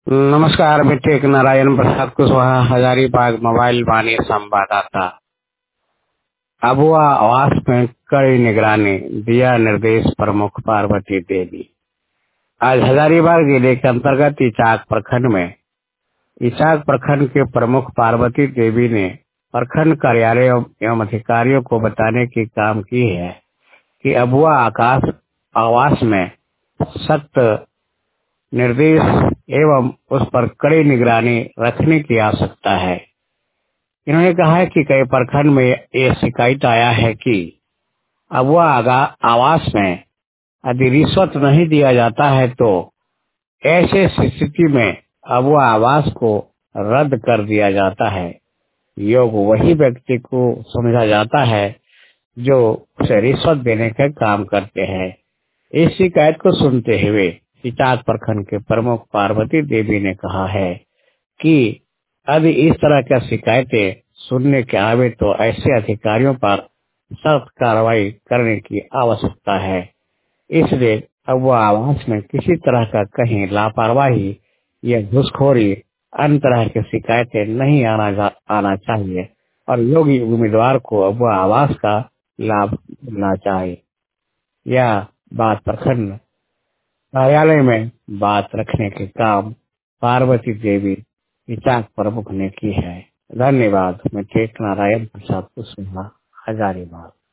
नमस्कार, मैं टेक नारायण प्रसाद कुशवाहा, हजारीबाग मोबाइल वाणी संवाददाता। अबुआ आवास में कड़ी निगरानी, दिया निर्देश प्रमुख पार्वती देवी। आज हजारीबाग जिले के अंतर्गत इचाक प्रखंड में इचाक प्रखंड के प्रमुख पार्वती देवी ने प्रखंड कार्यालय एवं अधिकारियों को बताने की काम की है कि अबुआ आकाश आवास में सख्त निर्देश एवं उस पर कड़ी निगरानी रखने की आवश्यकता है। इन्होंने कहा है कि कई प्रखंड में ये शिकायत आया है कि अबुआ आवास में यदि रिश्वत नहीं दिया जाता है तो ऐसे स्थिति में अबुआ आवास को रद्द कर दिया जाता है। योग्य वही व्यक्ति को समझा जाता है जो उसे रिश्वत देने का काम करते हैं। इस शिकायत को सुनते हुए इचाक प्रखंड के प्रमुख पार्वती देवी ने कहा है कि यदि इस तरह की शिकायतें सुनने के आवे तो ऐसे अधिकारियों पर सख्त कार्रवाई करने की आवश्यकता है। इसलिए अब वह आवास में किसी तरह का कहीं लापरवाही या घूसखोरी अन्य तरह की शिकायतें नहीं आना चाहिए और योग्य उम्मीदवार को अब वह आवास का लाभ मिलना चाहिए। यह बात प्रखंड कार्यालय में बात रखने के काम पार्वती देवी इचाक प्रमुख ने की है। धन्यवाद। मैं टेक नारायण प्रसाद कुशवाहा, हजारीबाग।